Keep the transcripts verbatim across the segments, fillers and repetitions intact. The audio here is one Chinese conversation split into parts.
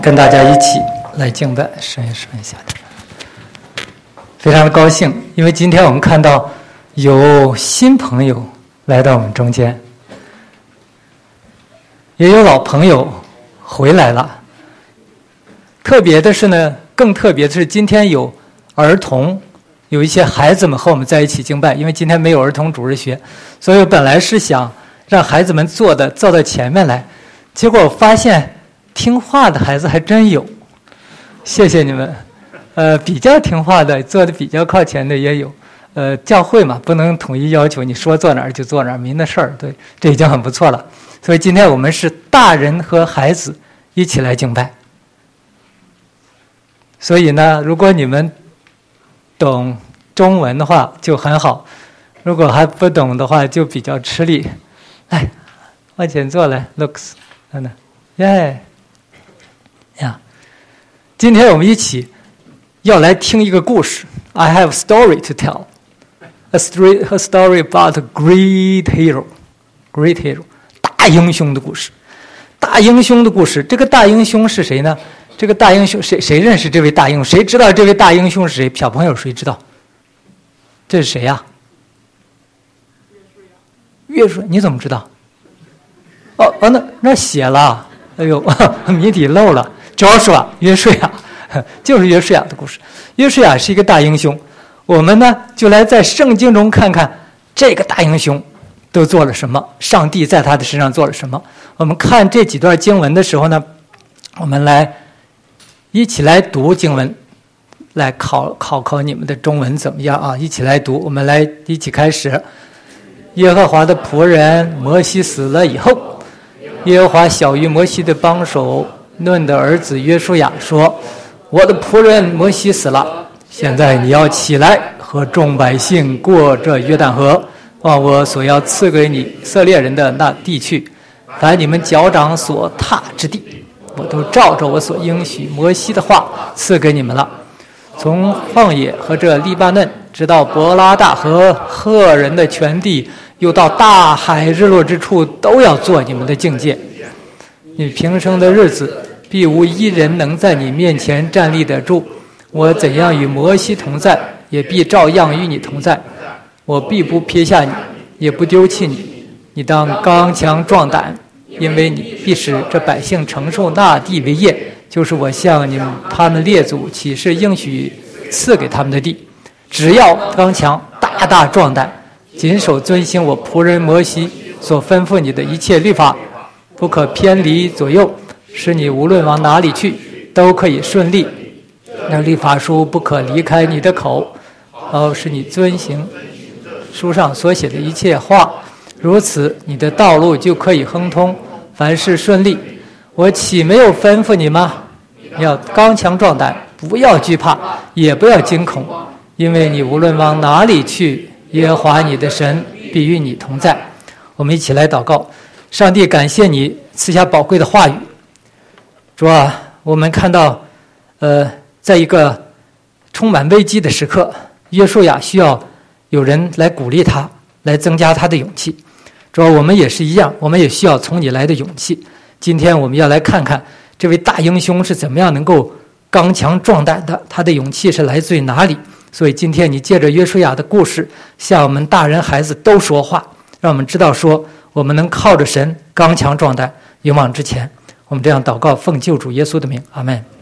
跟大家一起来敬拜神也神一下的，非常的高兴，因为今天我们看到有新朋友来到我们中间，也有老朋友回来了。特别的是呢，更特别的是今天有儿童，有一些孩子们和我们在一起敬拜，因为今天没有儿童主日学，所以我本来是想让孩子们坐的坐到前面来，结果我发现听话的孩子还真有，谢谢你们。呃，比较听话的，坐的比较靠前的也有。呃，教会嘛，不能统一要求你说坐哪儿就坐哪儿，没那事儿。对，这已经很不错了。所以今天我们是大人和孩子一起来敬拜。所以呢，如果你们懂中文的话就很好，如果还不懂的话就比较吃力。来，往前坐来 ，looks， 等等，耶。呀，今天我们一起要来听一个故事。I have a story to tell, a story, a story about a great hero, great hero, 大英雄的故事。大英雄的故事，这个大英雄是谁呢？这个大英雄谁谁认识这位大英雄？谁知道这位大英雄是谁？小朋友谁知道？这是谁呀？约书亚，你怎么知道？哦哦，那那写了，哎呦，谜底漏了。Joshua 约书亚，就是约书亚的故事。约书亚是一个大英雄，我们呢就来在圣经中看看这个大英雄都做了什么，上帝在他的身上做了什么。我们看这几段经文的时候呢，我们来一起来读经文，来考考考你们的中文怎么样啊？一起来读，我们来一起开始。耶和华的仆人摩西死了以后，耶和华小于摩西的帮手嫩的儿子约书亚说：我的仆人摩西死了，现在你要起来和众百姓过这约旦河，往我所要赐给你以色列人的那地去，凡你们脚掌所踏之地，我都照着我所应许摩西的话赐给你们了。从旷野和这黎巴嫩直到伯拉大河赫人的全地，又到大海日落之处，都要做你们的境界。你平生的日子，必无一人能在你面前站立得住。我怎样与摩西同在，也必照样与你同在。我必不撇下你，也不丢弃你。你当刚强壮胆，因为你必使这百姓承受那地为业，就是我向你们他们列祖起誓应许赐给他们的地。只要刚强，大大壮胆，谨守遵行我仆人摩西所吩咐你的一切律法，不可偏离左右，使你无论往哪里去都可以顺利。那律法书不可离开你的口，哦，使你遵行书上所写的一切话，如此你的道路就可以亨通，凡事顺利。我岂没有吩咐你吗？要刚强壮胆，不要惧怕，也不要惊恐，因为你无论往哪里去，耶和华你的神必与你同在。我们一起来祷告。上帝，感谢你赐下宝贵的话语。主啊，我们看到呃，在一个充满危机的时刻，约书亚需要有人来鼓励他，来增加他的勇气。主啊，我们也是一样，我们也需要从你来的勇气。今天我们要来看看这位大英雄是怎么样能够刚强壮胆的，他的勇气是来自于哪里。所以今天你借着约书亚的故事，向我们大人孩子都说话，让我们知道说我们能靠着神刚强壮胆，勇往直前。我们这样祷告，奉救主耶稣的名，阿们。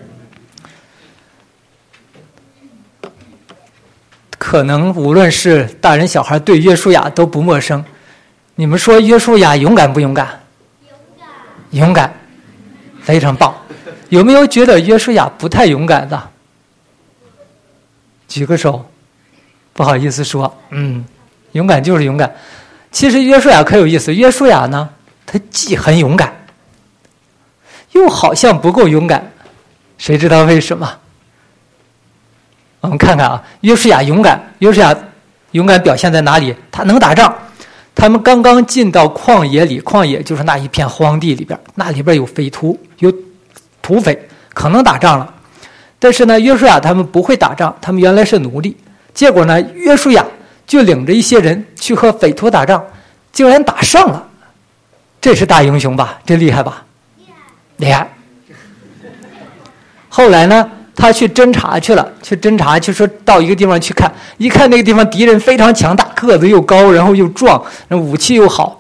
可能无论是大人小孩对约书亚都不陌生。你们说约书亚勇敢不勇敢？勇敢，勇敢，非常棒。有没有觉得约书亚不太勇敢的？举个手。不好意思说，嗯，勇敢就是勇敢。其实约书亚可有意思，约书亚呢，他既很勇敢，又好像不够勇敢，谁知道为什么？我们看看啊，约书亚勇敢，约书亚勇敢表现在哪里？他能打仗。他们刚刚进到旷野里，旷野就是那一片荒地里边，那里边有匪徒，有土匪，可能打仗了。但是呢，约书亚他们不会打仗，他们原来是奴隶。结果呢，约书亚就领着一些人去和匪徒打仗，竟然打胜了。这是大英雄吧？这厉害吧？厉害！厉害后来呢，他去侦查去了，去侦查，就说到一个地方去看，一看那个地方敌人非常强大，个子又高，然后又壮，然后武器又好，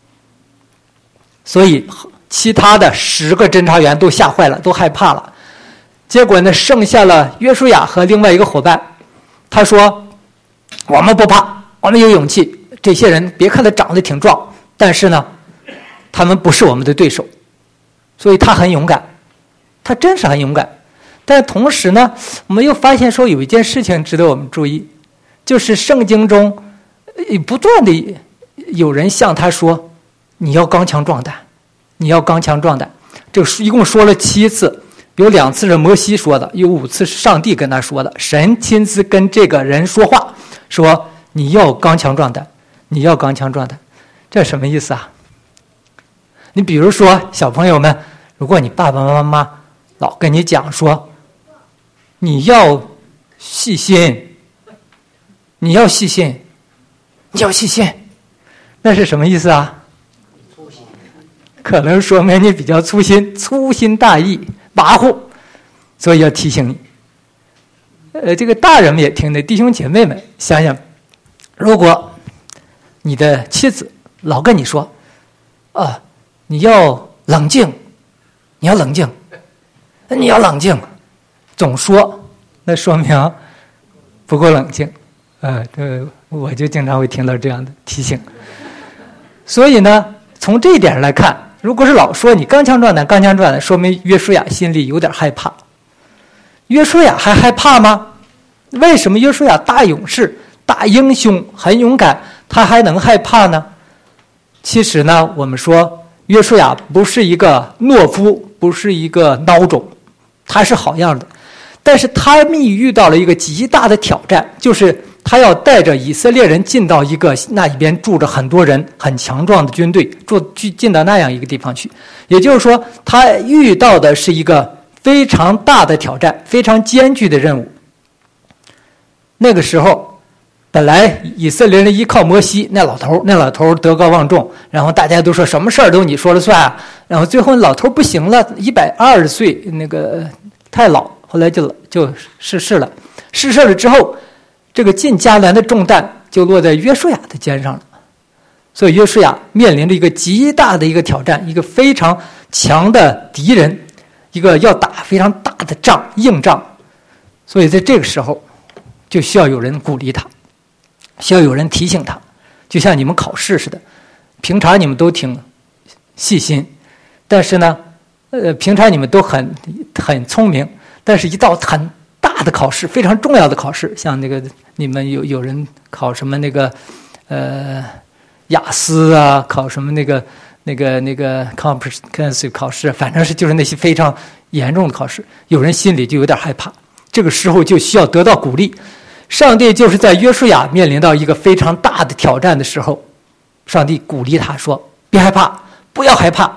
所以其他的十个侦查员都吓坏了，都害怕了。结果呢，剩下了约书亚和另外一个伙伴，他说：“我们不怕，我们有勇气。这些人别看他长得挺壮，但是呢，他们不是我们的对手。”所以他很勇敢，他真是很勇敢。但同时呢，我们又发现说有一件事情值得我们注意，就是圣经中不断的有人向他说：“你要刚强壮胆，你要刚强壮胆。”这个一共说了七次，有两次是摩西说的，有五次是上帝跟他说的。神亲自跟这个人说话，说：“你要刚强壮胆，你要刚强壮胆。”这什么意思啊？你比如说，小朋友们，如果你爸爸妈妈老跟你讲说，你要细心，你要细心，你要细心，那是什么意思啊？可能说明你比较粗心，粗心大意，跋扈，所以要提醒你。呃，这个大人们也听的，弟兄姐妹们，想想，如果你的妻子老跟你说，啊，你要冷静，你要冷静，你要冷静。总说，那说明不够冷静，呃，这我就经常会听到这样的提醒。所以呢，从这一点来看，如果是老说你刚强壮胆，刚强壮胆，说明约书亚心里有点害怕。约书亚还害怕吗？为什么约书亚大勇士、大英雄、很勇敢，他还能害怕呢？其实呢，我们说约书亚不是一个懦夫，不是一个孬种，他是好样的。但是他密遇到了一个极大的挑战，就是他要带着以色列人进到一个那里边住着很多人很强壮的军队，住去进到那样一个地方去。也就是说，他遇到的是一个非常大的挑战，非常艰巨的任务。那个时候，本来以色列人依靠摩西，那老头那老头德高望重，然后大家都说什么事儿都你说了算啊。然后最后老头不行了，一百二十岁，那个太老。后来就就逝世了，逝世了之后，这个进迦南的重担就落在约书亚的肩上了。所以约书亚面临着一个极大的一个挑战，一个非常强的敌人，一个要打非常大的仗，硬仗。所以在这个时候，就需要有人鼓励他，需要有人提醒他，就像你们考试似的，平常你们都挺细心，但是呢，呃，平常你们都很很聪明。但是一到很大的考试，非常重要的考试，像那个你们有有人考什么那个呃雅思啊，考什么那个那个那个 comprehensive 考试，反正是就是那些非常严重的考试，有人心里就有点害怕。这个时候就需要得到鼓励。上帝就是在约书亚面临到一个非常大的挑战的时候，上帝鼓励他说：“别害怕，不要害怕，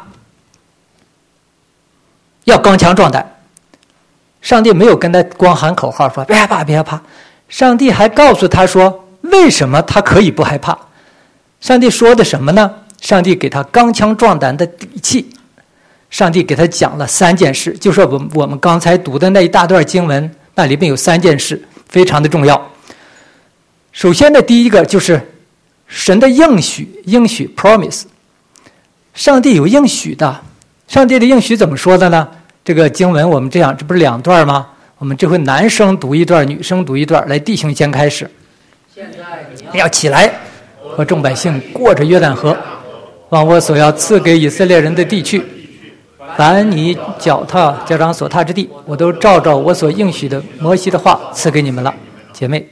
要刚强壮胆。”上帝没有跟他光喊口号说别害怕别害怕，上帝还告诉他说为什么他可以不害怕。上帝说的什么呢？上帝给他刚强壮胆的底气。上帝给他讲了三件事，就是我们我们刚才读的那一大段经文，那里面有三件事非常的重要。首先的第一个就是神的应许，应许 promise， 上帝有应许的。上帝的应许怎么说的呢？这个经文我们这样，这不是两段吗？我们这回男生读一段，女生读一段，来，弟兄先开始。 现在你要起来，和众百姓过着约旦河，往我所要赐给以色列人的地去。凡你脚踏脚掌所踏之地，我都照照我所应许的摩西的话赐给你们了。姐妹，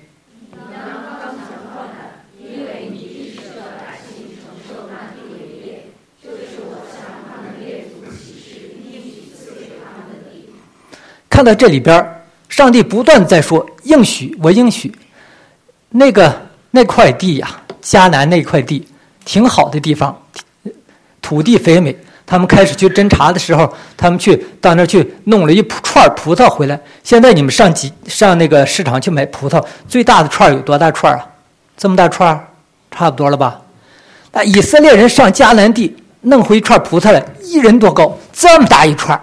看到这里边，上帝不断在说应许，我应许。那个那块地呀、啊，迦南那块地挺好的地方，土地肥美。他们开始去侦查的时候，他们去到那儿去弄了一串葡萄回来。现在你们上几上那个市场去买葡萄，最大的串有多大串啊？这么大串，差不多了吧？那以色列人上迦南地弄回一串葡萄来，一人多高，这么大一串。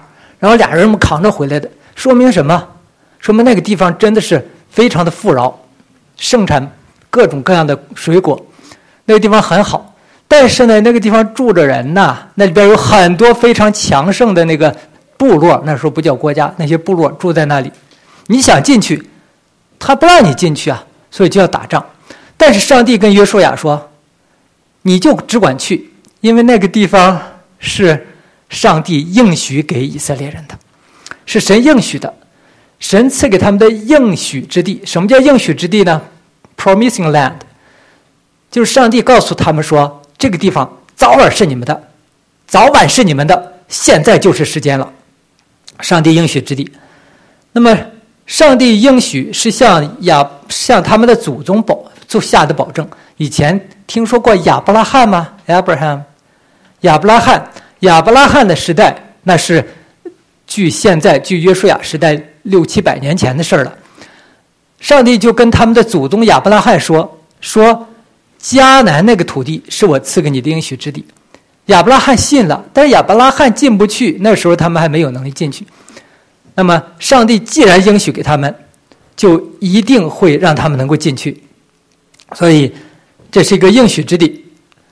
然后俩人们扛着回来的，说明什么？说明那个地方真的是非常的富饶，盛产各种各样的水果，那个地方很好。但是呢，那个地方住着人呐，那里边有很多非常强盛的那个部落，那时候不叫国家，那些部落住在那里。你想进去，他不让你进去啊，所以就要打仗。但是上帝跟约书亚说，你就只管去，因为那个地方是上帝应许给以色列人的，是神应许的，神赐给他们的应许之地。什么叫应许之地呢？ Promising land， 就是上帝告诉他们说，这个地方早晚是你们的，早晚是你们的，现在就是时间了。上帝应许之地。那么上帝应许是向亚向他们的祖宗保做下的保证。以前听说过亚伯拉罕吗？ Abraham， 亚伯拉罕，亚伯拉罕的时代，那是距现在距约书亚时代六七百年前的事了。上帝就跟他们的祖宗亚伯拉罕说，说迦南那个土地是我赐给你的应许之地。亚伯拉罕信了，但是亚伯拉罕进不去，那时候他们还没有能力进去。那么上帝既然应许给他们，就一定会让他们能够进去，所以这是一个应许之地。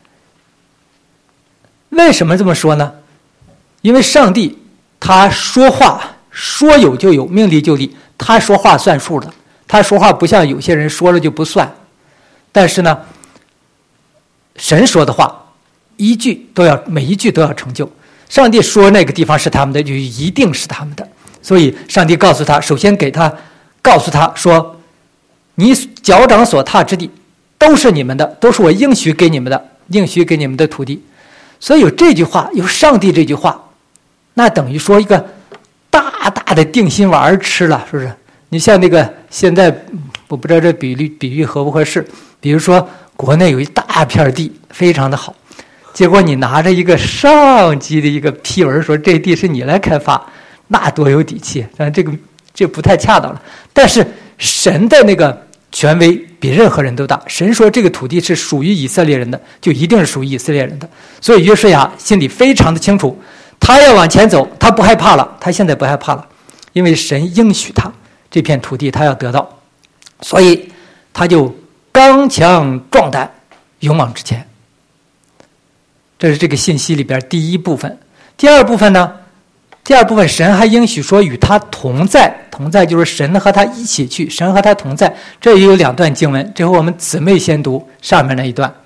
为什么这么说呢？因为上帝他说话说有就有，命立就立，他说话算数的，他说话不像有些人说了就不算。但是呢，神说的话一句都要，每一句都要成就。上帝说那个地方是他们的，就一定是他们的。所以上帝告诉他，首先给他告诉他说，你脚掌所踏之地都是你们的，都是我应许给你们的，应许给你们的土地。所以有这句话，有上帝这句话，那等于说一个大大的定心丸吃了，是不是？你像那个现在我不知道这比喻比喻合不合适，比如说国内有一大片地非常的好，结果你拿着一个上级的一个批文说这地是你来开发，那多有底气。但这个这不太恰当了。但是神的那个权威比任何人都大，神说这个土地是属于以色列人的，就一定是属于以色列人的。所以约书亚心里非常的清楚，他要往前走，他不害怕了，他现在不害怕了，因为神应许他这片土地他要得到，所以他就刚强壮胆，勇往直前。这是这个信息里边第一部分。第二部分呢，第二部分神还应许说与他同在，同在就是神和他一起去，神和他同在。这也有两段经文，这回我们姊妹先读上面那一段。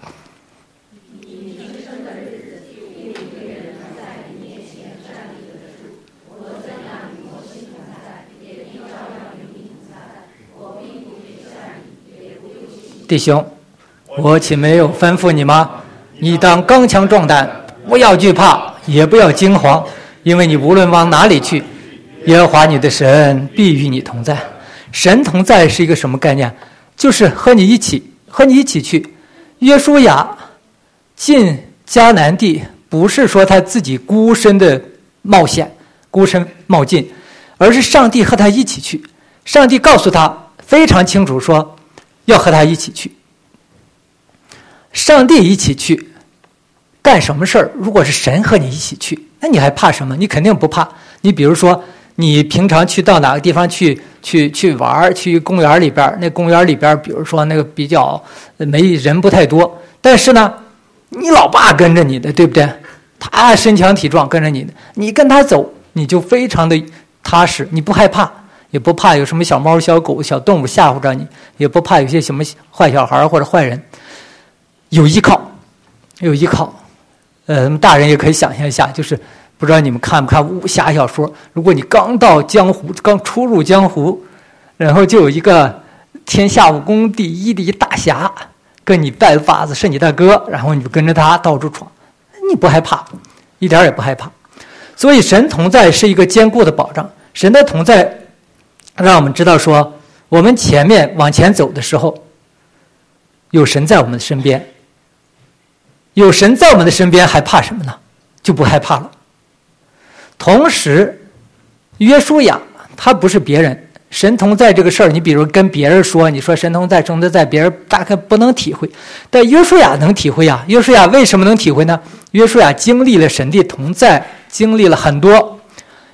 弟兄，我岂没有吩咐你吗？你当刚强壮胆，不要惧怕，也不要惊慌，因为你无论往哪里去，耶和华你的神必与你同在。神同在是一个什么概念？就是和你一起，和你一起去。约书亚进迦南地，不是说他自己孤身的冒险，孤身冒进，而是上帝和他一起去。上帝告诉他非常清楚说，要和他一起去。上帝一起去干什么事儿？如果是神和你一起去，那你还怕什么？你肯定不怕。你比如说，你平常去到哪个地方去去去玩，去公园里边，那公园里边，比如说那个比较没人不太多，但是呢，你老爸跟着你的，对不对？他身强体壮跟着你的，你跟他走，你就非常的踏实，你不害怕。也不怕有什么小猫小狗小动物吓唬着你，也不怕有些什么坏小孩或者坏人，有依靠，有依靠。呃，大人也可以想象一下，就是不知道你们看不看武侠小说，如果你刚到江湖，刚出入江湖，然后就有一个天下武功第一的一大侠跟你拜把子是你大哥，然后你就跟着他到处闯，你不害怕，一点也不害怕。所以神同在是一个坚固的保障。神的同在让我们知道说，我们前面往前走的时候，有神在我们的身边，有神在我们的身边还怕什么呢？就不害怕了。同时约书亚他不是别人，神同在这个事儿，你比如跟别人说，你说神同在神同在，别人大概不能体会，但约书亚能体会啊。约书亚为什么能体会呢？约书亚经历了神的同在，经历了很多。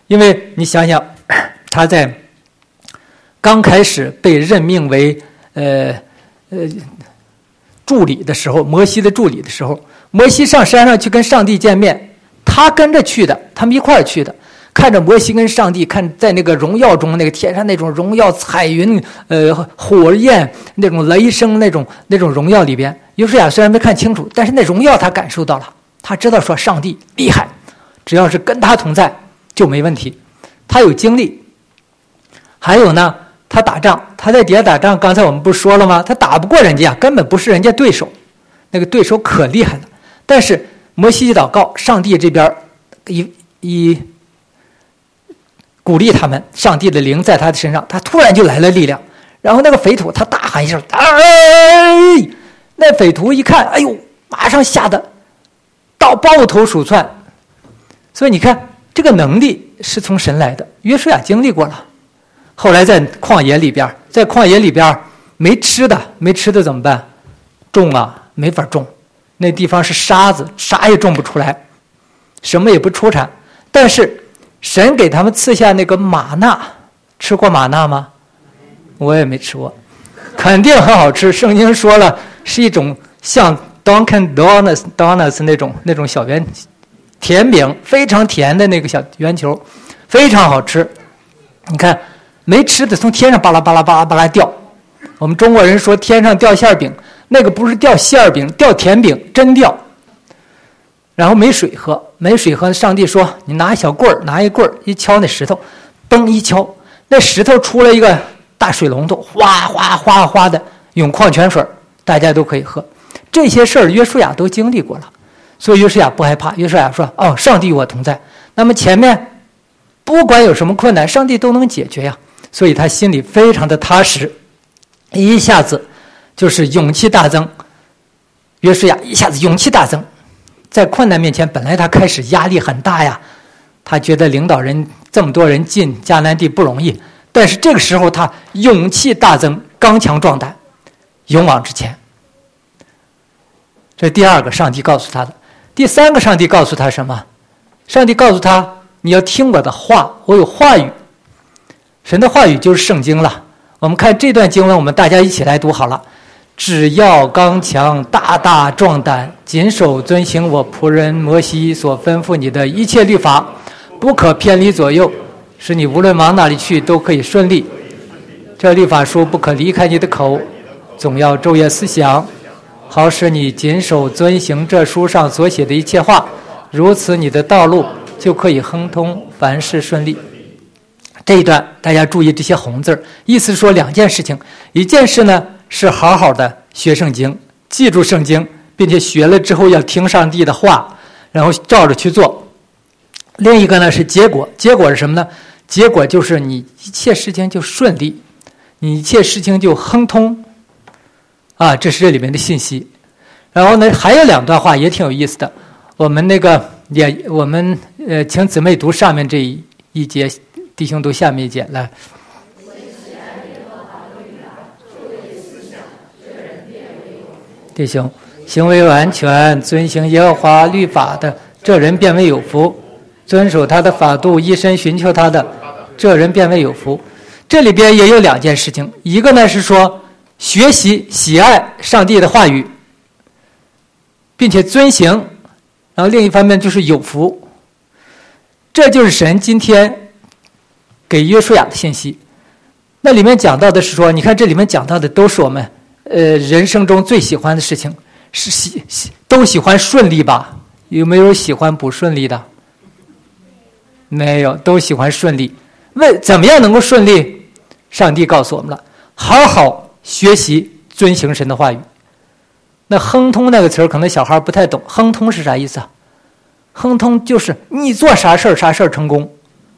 因为你想想，他在刚开始被任命为呃呃助理的时候，摩西的助理的时候，摩西上山上去跟上帝见面，他跟着去的，他们一块儿去的。看着摩西跟上帝，看在那个荣耀中，那个天上那种荣耀，彩云、呃火焰那种雷声，那种那种荣耀里边，约书亚虽然没看清楚，但是那荣耀他感受到了，他知道说上帝厉害，只要是跟他同在就没问题。他有经历，还有呢，他打仗，他在底下打仗，刚才我们不是说了吗？他打不过人家，根本不是人家对手，那个对手可厉害了。但是摩西一祷告，上帝这边一一鼓励他们，上帝的灵在他的身上，他突然就来了力量。然后那个匪徒他大喊一声，哎，那匪徒一看，哎呦，马上吓得到抱头鼠窜。所以你看，这个能力是从神来的。约书亚经历过了，后来在旷野里边，在旷野里边没吃的，没吃的怎么办？种啊，没法种，那地方是沙子，啥也种不出来，什么也不出产。但是神给他们赐下那个玛纳，吃过玛纳吗？我也没吃过，肯定很好吃。圣经说了，是一种像 Dunkin' Donuts Donuts 那种那种小圆甜饼，非常甜的那个小圆球，非常好吃。你看，没吃的从天上巴拉巴拉巴拉巴拉掉。我们中国人说天上掉馅饼，那个不是掉馅饼，掉甜饼，真掉。然后没水喝，没水喝，上帝说你拿一小棍儿，拿一棍儿一敲那石头，嘣一敲，那石头出了一个大水龙头，哗哗哗哗的涌矿泉水，大家都可以喝。这些事儿约书亚都经历过了，所以约书亚不害怕。约书亚说，哦，上帝与我同在，那么前面不管有什么困难，上帝都能解决呀，所以他心里非常的踏实，一下子就是勇气大增。约书亚一下子勇气大增，在困难面前，本来他开始压力很大呀，他觉得领导人这么多人进迦南地不容易，但是这个时候他勇气大增，刚强壮胆，勇往直前。这是第二个上帝告诉他的。第三个上帝告诉他什么？上帝告诉他，你要听我的话，我有话语。神的话语就是圣经了。我们看这段经文，我们大家一起来读好了。只要刚强，大大壮胆，谨守遵行我仆人摩西所吩咐你的一切律法，不可偏离左右，使你无论往哪里去都可以顺利。这律法书不可离开你的口，总要昼夜思想，好使你谨守遵行这书上所写的一切话，如此你的道路就可以亨通，凡事顺利。这一段大家注意这些红字，意思说两件事情。一件事呢是好好的学圣经，记住圣经，并且学了之后要听上帝的话，然后照着去做。另一个呢是结果，结果是什么呢？结果就是你一切事情就顺利，你一切事情就亨通啊，这是这里面的信息。然后呢还有两段话也挺有意思的，我们那个也我们呃请姊妹读上面这一一节，弟兄读下面一节来。弟兄，行为完全，遵行耶和华律法的，这人便为有福；遵守他的法度，一生寻求他的，这人便为有福。这里边也有两件事情，一个呢是说学习喜爱上帝的话语，并且遵行，然后另一方面就是有福。这就是神今天给约书亚的信息。那里面讲到的是说，你看这里面讲到的都是我们呃，人生中最喜欢的事情，是喜都喜欢顺利吧？有没有喜欢不顺利的？没有，都喜欢顺利。为怎么样能够顺利？上帝告诉我们了，好好学习遵行神的话语。那亨通那个词儿，可能小孩不太懂。亨通是啥意思啊？亨通就是你做啥事儿啥事儿成功，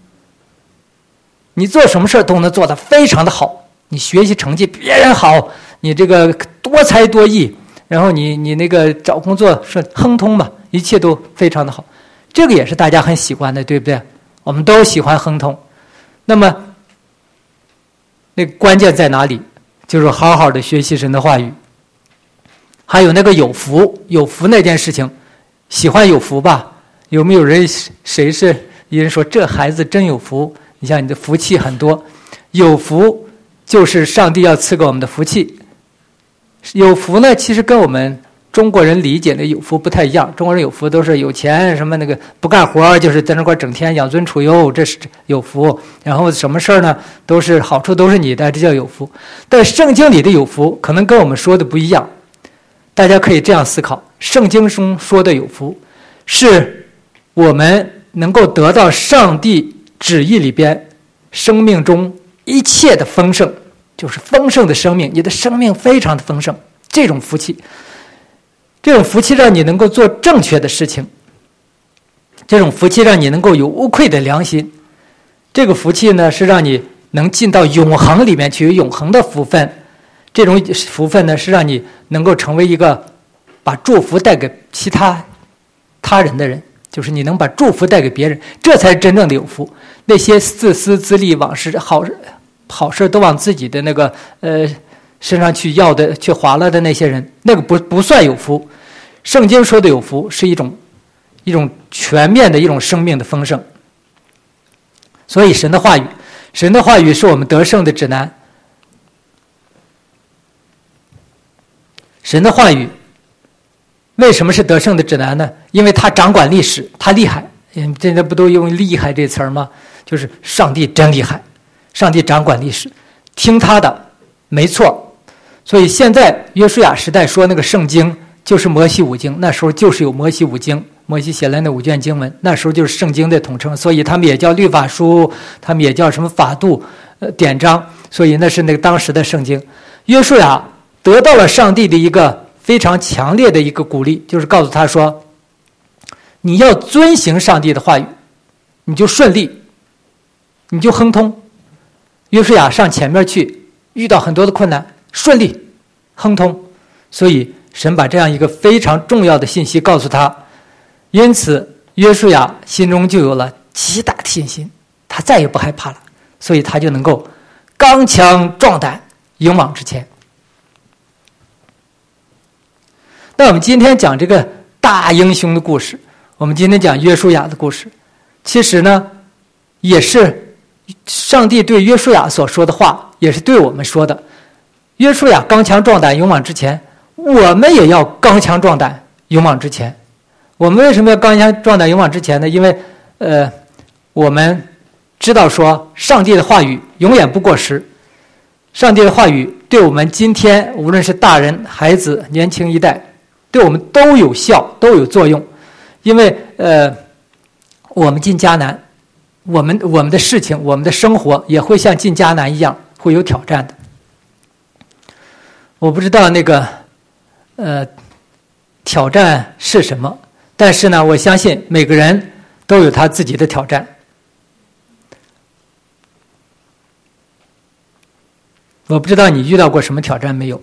你做什么事儿都能做得非常的好，你学习成绩别人好。你这个多才多艺，然后你你那个找工作是亨通嘛，一切都非常的好，这个也是大家很喜欢的，对不对？我们都喜欢亨通。那么那个关键在哪里？就是好好的学习神的话语。还有那个有福，有福那件事情，喜欢有福吧？有没有人谁是有人说这孩子真有福，你像你的福气很多，有福就是上帝要赐给我们的福气。有福呢，其实跟我们中国人理解的有福不太一样。中国人有福都是有钱，什么那个不干活，就是在那块整天养尊处优，这是有福。然后什么事儿呢，都是好处都是你的，这叫有福。但圣经里的有福可能跟我们说的不一样。大家可以这样思考，圣经中说的有福，是我们能够得到上帝旨意里边生命中一切的丰盛，就是丰盛的生命，你的生命非常的丰盛，这种福气。这种福气让你能够做正确的事情，这种福气让你能够有无愧的良心，这个福气呢是让你能进到永恒里面去，有永恒的福分。这种福分呢是让你能够成为一个把祝福带给其他他人的人，就是你能把祝福带给别人，这才是真正的有福。那些自私自利、往事好好事都往自己的那个呃身上去要的、去划了的那些人，那个不不算有福。圣经说的有福是一种一种全面的一种生命的丰盛。所以神的话语，神的话语是我们得胜的指南。神的话语为什么是得胜的指南呢？因为他掌管历史，他厉害。现在不都用厉害这词儿吗？就是上帝真厉害，上帝掌管历史，听他的没错。所以现在约书亚时代说那个圣经就是摩西五经，那时候就是有摩西五经，摩西写来的五卷经文，那时候就是圣经的统称，所以他们也叫律法书，他们也叫什么法度、呃典章，所以那是那个当时的圣经。约书亚得到了上帝的一个非常强烈的一个鼓励，就是告诉他说，你要遵行上帝的话语，你就顺利，你就亨通。约书亚上前面去，遇到很多的困难，顺利亨通，所以神把这样一个非常重要的信息告诉他，因此约书亚心中就有了极大的信心，他再也不害怕了，所以他就能够刚强壮胆，勇往直前。那我们今天讲这个大英雄的故事，我们今天讲约书亚的故事，其实呢也是上帝对约书亚所说的话，也是对我们说的。约书亚刚强壮胆，勇往直前，我们也要刚强壮胆，勇往直前。我们为什么要刚强壮胆，勇往直前呢？因为呃，我们知道说上帝的话语永远不过时，上帝的话语对我们今天无论是大人、孩子、年轻一代，对我们都有效，都有作用。因为呃，我们进迦南，我们我们的事情，我们的生活也会像进迦南一样会有挑战的。我不知道那个呃挑战是什么，但是呢，我相信每个人都有他自己的挑战。我不知道你遇到过什么挑战没有？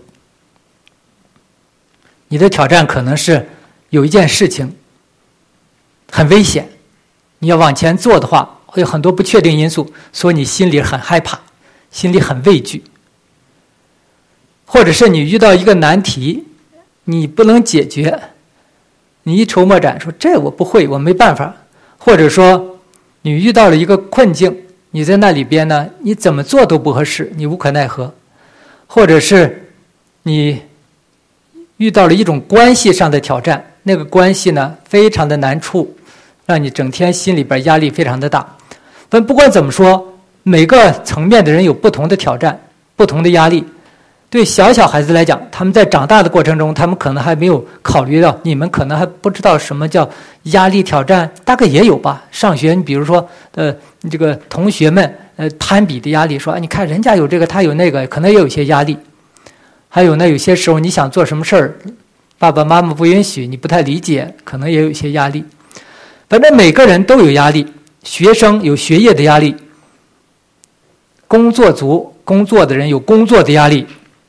你的挑战可能是有一件事情很危险，你要往前做的话，会有很多不确定因素，所以你心里很害怕，心里很畏惧。或者是你遇到一个难题，你不能解决，你一筹莫展，说这我不会，我没办法。或者说你遇到了一个困境，你在那里边呢，你怎么做都不合适，你无可奈何。或者是你遇到了一种关系上的挑战，那个关系呢非常的难处，让你整天心里边压力非常的大。但不管怎么说，每个层面的人有不同的挑战，不同的压力。对小小孩子来讲，他们在长大的过程中，他们可能还没有考虑到，你们可能还不知道什么叫压力挑战，大概也有吧。上学，你比如说，呃，这个同学们，呃，攀比的压力，说，哎，你看人家有这个，他有那个，可能也有一些压力。还有呢，有些时候你想做什么事儿，爸爸妈妈不允许，你不太理解，可能也有一些压力。反正每个人都有压力，学生有学业的压力，工作族工作的人有工作的压力。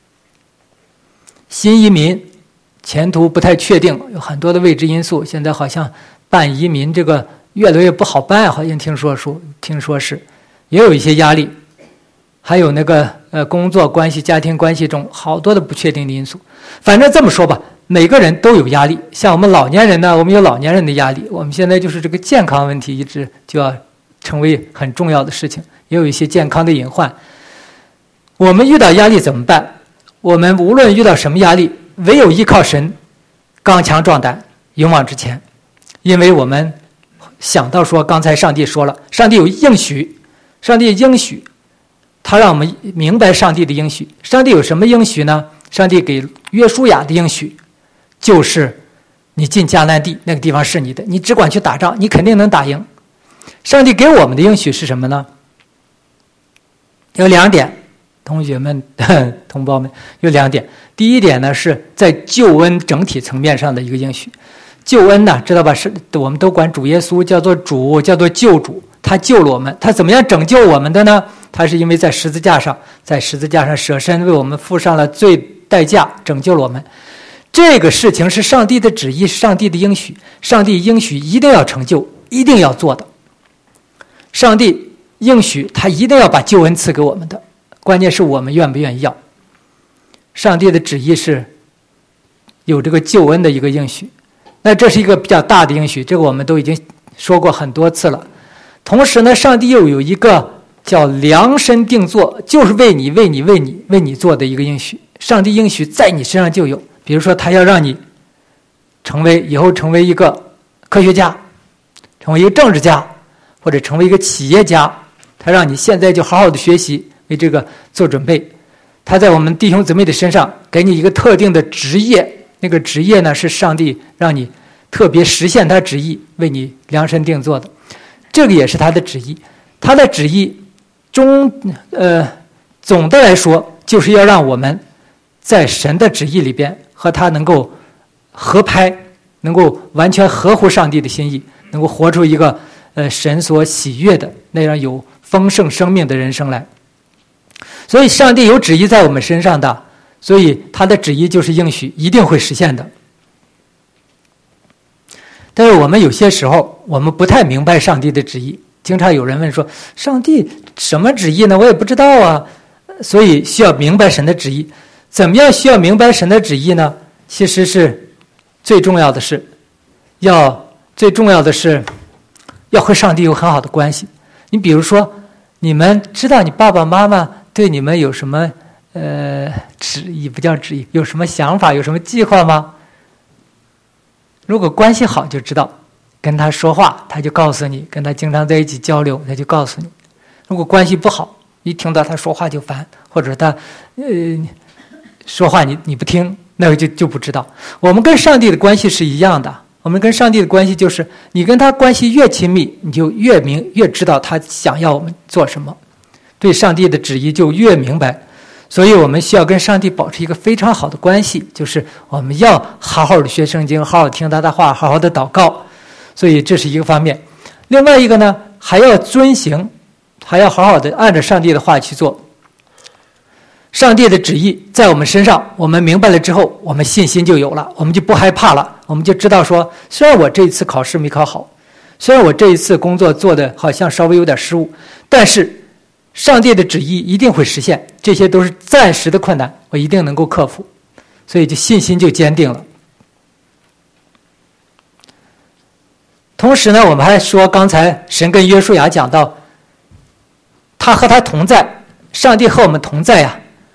新移民前途不太确定，有很多的未知因素。现在好像办移民这个越来越不好办，好像听说说听说是，也有一些压力。还有那个呃工作关系、家庭关系中好多的不确定的因素。反正这么说吧，每个人都有压力。像我们老年人呢，我们有老年人的压力。我们现在就是这个健康问题一直就要成为很重要的事情，也有一些健康的隐患。我们遇到压力怎么办？我们无论遇到什么压力，唯有依靠神，刚强壮胆，勇往直前。因为我们想到说，刚才上帝说了，上帝有应许，上帝应许，他让我们明白上帝的应许。上帝有什么应许呢？上帝给约书亚的应许就是你进迦南地，那个地方是你的，你只管去打仗，你肯定能打赢。上帝给我们的应许是什么呢？有两点，同学们同胞们，有两点。第一点呢，是在救恩整体层面上的一个应许。救恩呢，知道吧？是我们都管主耶稣叫做主，叫做救主。他救了我们，他怎么样拯救我们的呢？他是因为在十字架上，在十字架上舍身为我们付上了罪代价，拯救了我们。这个事情是上帝的旨意，是上帝的应许，上帝应许一定要成就，一定要做的。上帝应许他一定要把救恩赐给我们的，关键是我们愿不愿意要。上帝的旨意是有这个救恩的一个应许，那这是一个比较大的应许，这个我们都已经说过很多次了。同时呢，上帝又有一个叫量身定做，就是为你为你为你为你做的一个应许。上帝应许在你身上就有，比如说他要让你成为以后成为一个科学家，成为一个政治家，或者成为一个企业家，他让你现在就好好的学习，为这个做准备。他在我们弟兄姊妹的身上给你一个特定的职业，那个职业呢是上帝让你特别实现他旨意，为你量身定做的，这个也是他的旨意。他的旨意中呃总的来说就是要让我们在神的旨意里边和他能够合拍，能够完全合乎上帝的心意，能够活出一个呃神所喜悦的那样有丰盛生命的人生来。所以上帝有旨意在我们身上的，所以他的旨意就是应许一定会实现的。但是我们有些时候我们不太明白上帝的旨意，经常有人问说，上帝什么旨意呢？我也不知道啊。所以需要明白神的旨意。怎么样需要明白神的旨意呢？其实是最重要的是要最重要的是要和上帝有很好的关系。你比如说，你们知道你爸爸妈妈对你们有什么呃旨意，不叫旨意，有什么想法，有什么计划吗？如果关系好就知道，跟他说话他就告诉你，跟他经常在一起交流他就告诉你。如果关系不好，一听到他说话就烦，或者他呃说话你你不听，那个就就不知道。我们跟上帝的关系是一样的，我们跟上帝的关系就是你跟他关系越亲密，你就越明越知道他想要我们做什么，对上帝的旨意就越明白。所以我们需要跟上帝保持一个非常好的关系，就是我们要好好的学圣经，好好听他的话，好好的祷告。所以这是一个方面。另外一个呢，还要遵行，还要好好的按照上帝的话去做。上帝的旨意在我们身上，我们明白了之后，我们信心就有了，我们就不害怕了，我们就知道说，虽然我这一次考试没考好，虽然我这一次工作做的好像稍微有点失误，但是上帝的旨意一定会实现，这些都是暂时的困难，我一定能够克服，所以就信心就坚定了。同时呢，我们还说刚才神跟约书亚讲到，他和他同在，上帝和我们同在呀。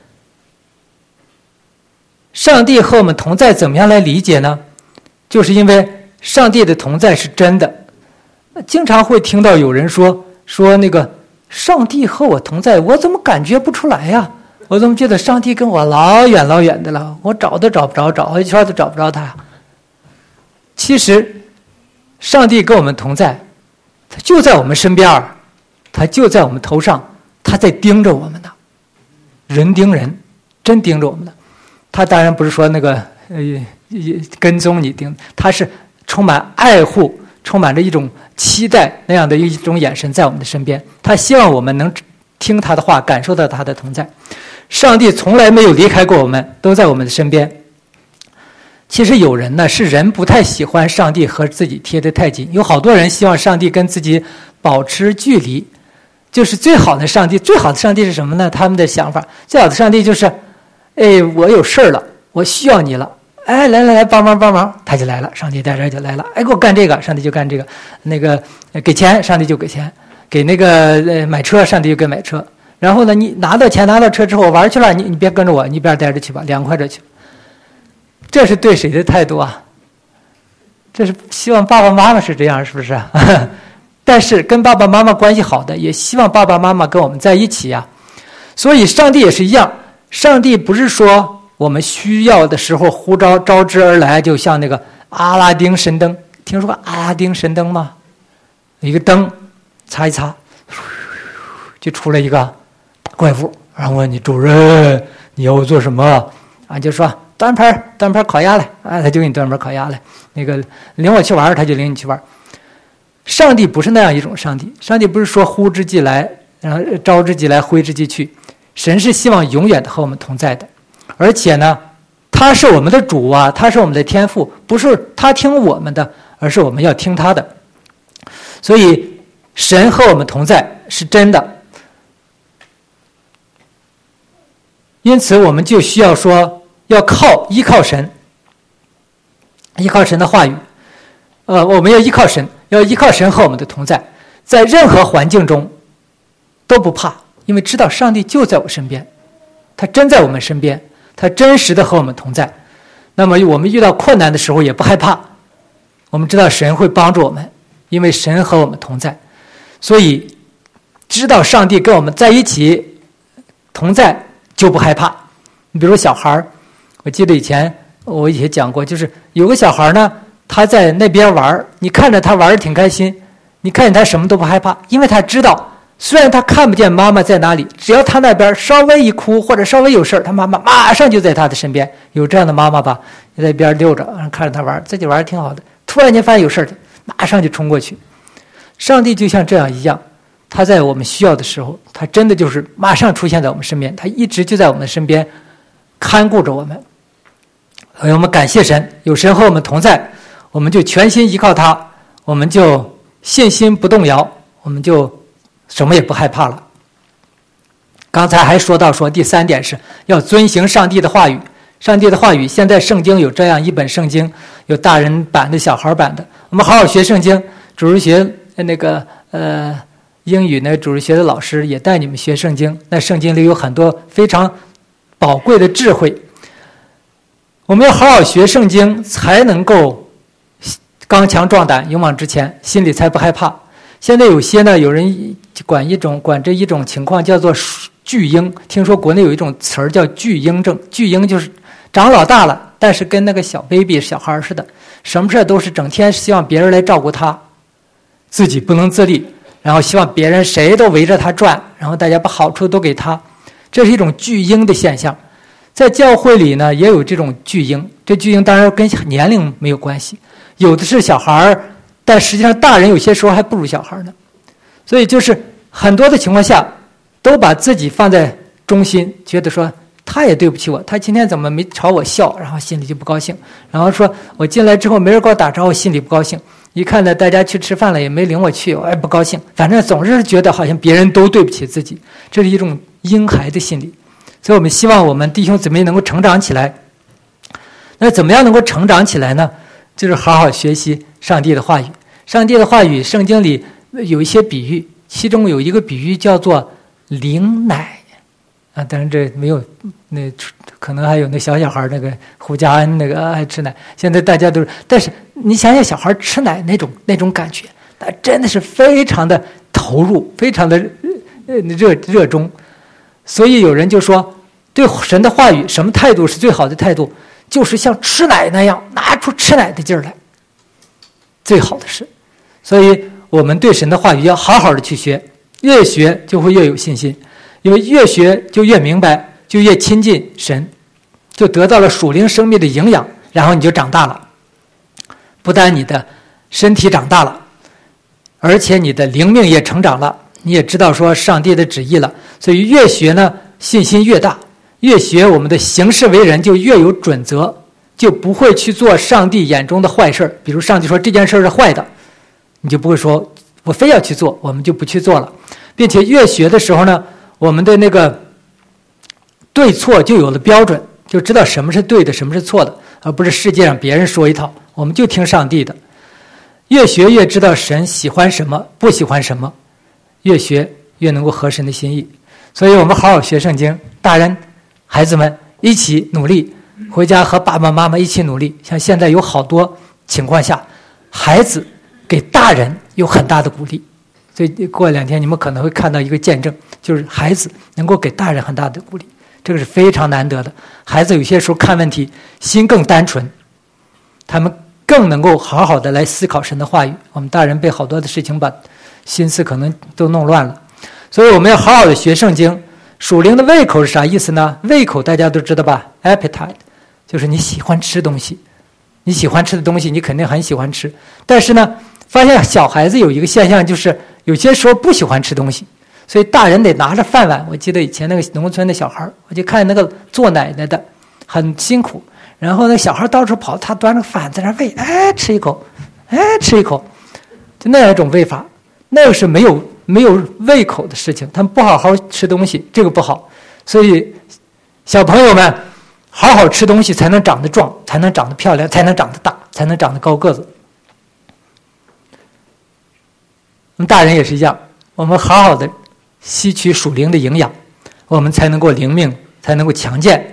上帝和我们同在怎么样来理解呢？就是因为上帝的同在是真的。经常会听到有人说说那个上帝和我同在，我怎么感觉不出来呀？我怎么觉得上帝跟我老远老远的了，我找都找不着，找一圈都找不着他呀。其实上帝跟我们同在，他就在我们身边，他就在我们头上，他在盯着我们呢。人盯人，真盯着我们呢。他当然不是说那个呃跟踪你盯，他是充满爱护，充满着一种期待那样的一种眼神在我们的身边。他希望我们能听他的话，感受到他的同在。上帝从来没有离开过我们，都在我们的身边。其实有人呢，是人不太喜欢上帝和自己贴得太近，有好多人希望上帝跟自己保持距离。就是最好的上帝，最好的上帝是什么呢？他们的想法，最好的上帝就是哎，我有事儿了，我需要你了，哎，来来来，帮忙帮忙，他就来了，上帝在这就来了，哎，给我干这个，上帝就干这个，那个给钱，上帝就给钱， 给那个呃买车，上帝就给买车。然后呢，你拿到钱拿到车之后玩去了，你你别跟着我，你一边待着去吧，凉快着去。这是对谁的态度啊？这是希望爸爸妈妈是这样，是不是？但是跟爸爸妈妈关系好的，也希望爸爸妈妈跟我们在一起呀、啊。所以上帝也是一样，上帝不是说我们需要的时候呼召招之而来，就像那个阿拉丁神灯。听说过阿拉丁神灯吗？一个灯擦一擦，就出来一个怪物，然后问你主人你要我做什么啊？就说端盘端盘烤鸭来啊，他就给你端盘烤鸭来。那个领我去玩，他就领你去玩。上帝不是那样一种上帝，上帝不是说呼之即来，然后招之即来，挥之即去。神是希望永远的和我们同在的，而且呢，他是我们的主啊，他是我们的天父，不是他听我们的，而是我们要听他的。所以神和我们同在是真的，因此我们就需要说要靠依靠神，依靠神的话语。呃，我们要依靠神，要依靠神和我们的同在，在任何环境中都不怕，因为知道上帝就在我身边，他真在我们身边，他真实的和我们同在。那么我们遇到困难的时候也不害怕，我们知道神会帮助我们，因为神和我们同在。所以知道上帝跟我们在一起同在就不害怕。你比如小孩，我记得以前我也讲过，就是有个小孩呢，他在那边玩，你看着他玩得挺开心，你看见他什么都不害怕，因为他知道虽然他看不见妈妈在哪里，只要他那边稍微一哭或者稍微有事，他妈妈马上就在他的身边。有这样的妈妈吧，在一边溜着看着他玩，自己玩得挺好的，突然间发现有事，马上就冲过去。上帝就像这样一样，他在我们需要的时候，他真的就是马上出现在我们身边，他一直就在我们身边看顾着我们。所以我们感谢神，有神和我们同在，我们就全心依靠他，我们就信心不动摇，我们就什么也不害怕了。刚才还说到说第三点是要遵行上帝的话语。上帝的话语，现在圣经有这样一本圣经，有大人版的小孩版的，我们好好学圣经。主日学那个呃英语呢，主日学的老师也带你们学圣经，那圣经里有很多非常宝贵的智慧。我们要好好学圣经，才能够刚强壮胆，勇往直前，心里才不害怕。现在有些呢，有人管一种管这一种情况叫做巨婴，听说国内有一种词儿叫巨婴症。巨婴就是长老大了，但是跟那个小 baby 小孩似的，什么事都是整天希望别人来照顾他，自己不能自立，然后希望别人谁都围着他转，然后大家把好处都给他，这是一种巨婴的现象。在教会里呢，也有这种巨婴，这巨婴当然跟年龄没有关系，有的是小孩，但实际上大人有些时候还不如小孩呢。所以就是很多的情况下都把自己放在中心，觉得说他也对不起我，他今天怎么没朝我笑，然后心里就不高兴，然后说我进来之后没人给我打招呼，心里不高兴，一看呢大家去吃饭了也没领我去，我也不高兴，反正总是觉得好像别人都对不起自己，这是一种婴孩的心理。所以我们希望我们弟兄姊妹能够成长起来。那怎么样能够成长起来呢？就是好好学习上帝的话语。上帝的话语，圣经里有一些比喻，其中有一个比喻叫做灵奶啊，当然这没有那可能还有那小小孩那个胡家安那个爱吃奶，现在大家都是，但是你想想小孩吃奶那种那种感觉，那真的是非常的投入，非常的热热衷。所以有人就说，对神的话语什么态度是最好的态度？就是像吃奶那样，拿出吃奶的劲儿来，最好的是。所以我们对神的话语要好好的去学，越学就会越有信心，因为越学就越明白，就越亲近神，就得到了属灵生命的营养，然后你就长大了。不但你的身体长大了，而且你的灵命也成长了，你也知道说上帝的旨意了。所以越学呢，信心越大，越学我们的行事为人就越有准则，就不会去做上帝眼中的坏事。比如上帝说这件事是坏的，你就不会说我非要去做，我们就不去做了。并且越学的时候呢，我们的那个对错就有了标准，就知道什么是对的，什么是错的，而不是世界上别人说一套，我们就听上帝的。越学越知道神喜欢什么，不喜欢什么， 越学越能够合神的心意。所以我们好好学圣经，大人孩子们一起努力，回家和爸爸妈妈一起努力。像现在有好多情况下，孩子给大人有很大的鼓励，所以过两天你们可能会看到一个见证，就是孩子能够给大人很大的鼓励，这个是非常难得的。孩子有些时候看问题心更单纯，他们更能够好好的来思考神的话语。我们大人被好多的事情把心思可能都弄乱了，所以我们要好好的学圣经。属灵的胃口是啥意思呢？胃口大家都知道吧， appetite 就是你喜欢吃东西，你喜欢吃的东西你肯定很喜欢吃。但是呢，发现小孩子有一个现象，就是有些时候不喜欢吃东西，所以大人得拿着饭碗。我记得以前那个农村的小孩，我就看那个做奶奶的很辛苦，然后那小孩到处跑，他端着饭在那喂，哎吃一口，哎吃一口，就那样一种喂法，那个是没有没有胃口的事情，他们不好好吃东西，这个不好。所以小朋友们好好吃东西，才能长得壮，才能长得漂亮，才能长得大，才能长得高个子。我们大人也是一样，我们好好的吸取属灵的营养，我们才能够灵命，才能够强健。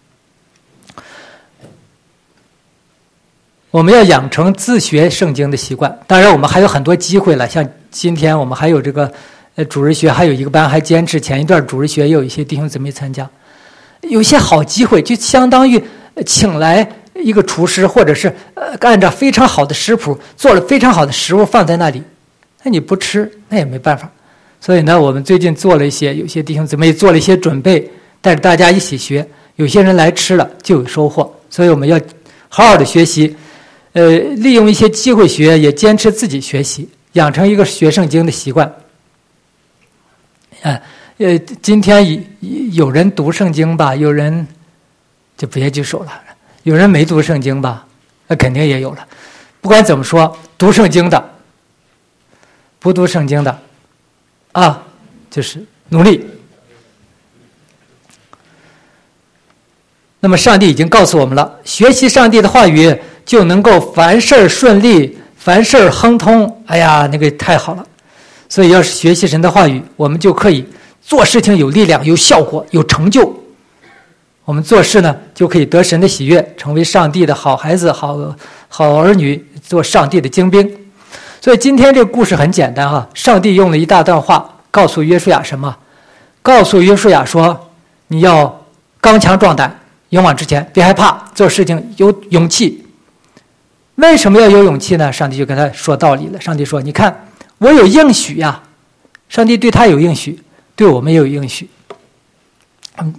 我们要养成自学圣经的习惯。当然我们还有很多机会了，像今天我们还有这个呃主日学，还有一个班还坚持，前一段主日学也有一些弟兄姊妹参加。有一些好机会，就相当于请来一个厨师，或者是呃按照非常好的食谱做了非常好的食物放在那里，那你不吃那也没办法。所以呢，我们最近做了一些，有些弟兄姊妹做了一些准备，带着大家一起学，有些人来吃了就有收获。所以我们要好好的学习，呃，利用一些机会学，也坚持自己学习，养成一个学圣经的习惯。啊，呃，今天有人读圣经吧，有人就别举手了。有人没读圣经吧，那肯定也有了。不管怎么说，读圣经的，不读圣经的，啊，就是努力。那么上帝已经告诉我们了，学习上帝的话语就能够凡事顺利，凡事亨通。哎呀，那个太好了。所以要是学习神的话语，我们就可以做事情有力量，有效果，有成就。我们做事呢，就可以得神的喜悦，成为上帝的好孩子，好好儿女，做上帝的精兵。所以今天这个故事很简单哈，上帝用了一大段话告诉约书亚什么？告诉约书亚说，你要刚强壮胆，勇往直前，别害怕，做事情有勇气。为什么要有勇气呢？上帝就跟他说道理了。上帝说，你看我有应许呀，上帝对他有应许，对我们也有应许。嗯，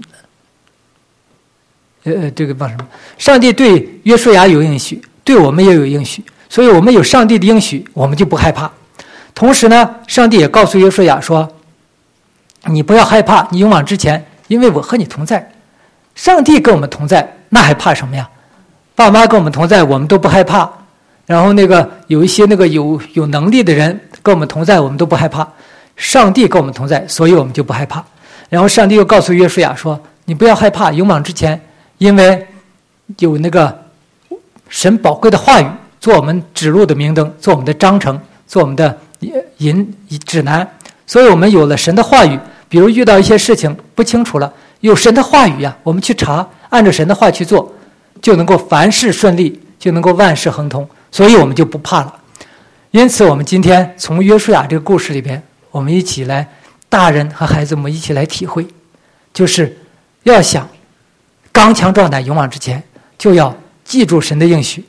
呃，这个帮什么？上帝对约书亚有应许，对我们也有应许，所以我们有上帝的应许，我们就不害怕。同时呢，上帝也告诉约书亚说，你不要害怕，你勇往直前，因为我和你同在。上帝跟我们同在，那还怕什么呀？爸妈跟我们同在，我们都不害怕。然后那个有一些那个有有能力的人跟我们同在，我们都不害怕。上帝跟我们同在，所以我们就不害怕。然后上帝又告诉约书亚说，你不要害怕，勇往直前，因为有那个神宝贵的话语做我们指路的明灯，做我们的章程，做我们的引指南。所以我们有了神的话语，比如遇到一些事情不清楚了，有神的话语呀、啊，我们去查，按照神的话去做，就能够凡事顺利，就能够万事亨通，所以我们就不怕了。因此我们今天从约书亚这个故事里边，我们一起来，大人和孩子们一起来体会，就是要想刚强壮胆，勇往直前，就要记住神的应许，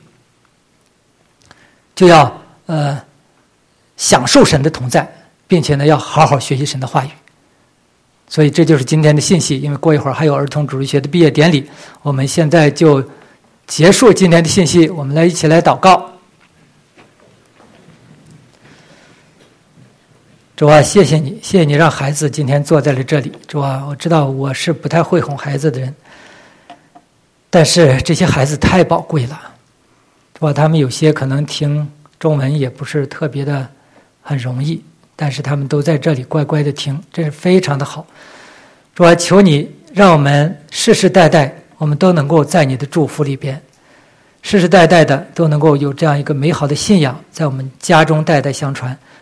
就要呃享受神的同在，并且呢要好好学习神的话语。所以这就是今天的信息。因为过一会儿还有儿童主日学的毕业典礼，我们现在就结束今天的信息。我们来一起来祷告。主啊，谢谢你，谢谢你让孩子今天坐在了这里。主啊，我知道我是不太会哄孩子的人，但是这些孩子太宝贵了。主啊，他们有些可能听中文也不是特别的很容易，但是他们都在这里乖乖的听，这是非常的好。主啊，求你让我们世世代代我们都能够在你的祝福里边，世世代代的都能够有这样一个美好的信仰，在我们家中代代相传，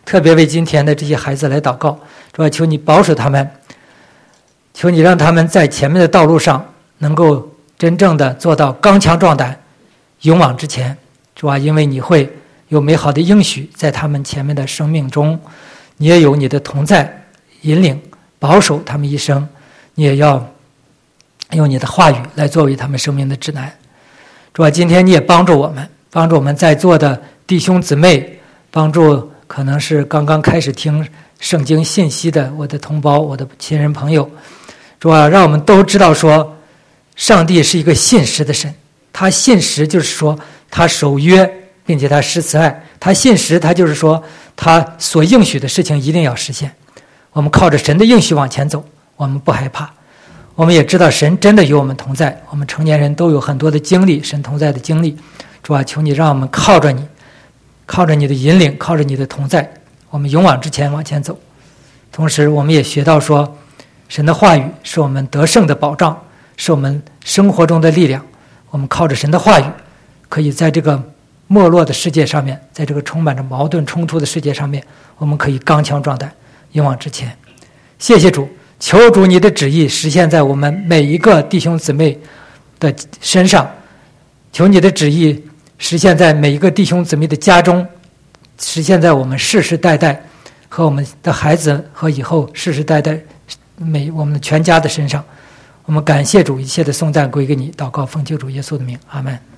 特别为今天的这些孩子来祷告，主啊，求你保守他们，求你让他们在前面的道路上能够真正的做到刚强壮胆，勇往直前。主啊，因为你会有美好的应许在他们前面的生命中，你也有你的同在引领保守他们一生，你也要用你的话语来作为他们生命的指南。主啊，今天你也帮助我们，帮助我们在座的弟兄姊妹，帮助可能是刚刚开始听圣经信息的我的同胞，我的亲人朋友。主啊，让我们都知道说，上帝是一个信实的神，他信实就是说他守约，并且他施慈爱，他信实他就是说他所应许的事情一定要实现。我们靠着神的应许往前走，我们不害怕。我们也知道神真的与我们同在，我们成年人都有很多的经历，神同在的经历。主啊，求你让我们靠着你，靠着你的引领，靠着你的同在，我们勇往直前往前走。同时我们也学到说，神的话语是我们得胜的保障，是我们生活中的力量。我们靠着神的话语，可以在这个没落的世界上面，在这个充满着矛盾冲突的世界上面，我们可以刚强壮胆，勇往直前。谢谢主，求主你的旨意实现在我们每一个弟兄姊妹的身上，求你的旨意实现在每一个弟兄姊妹的家中，实现在我们世世代代和我们的孩子和以后世世代代每我们全家的身上。我们感谢主，一切的颂赞归给你，祷告奉救主耶稣的名，阿们。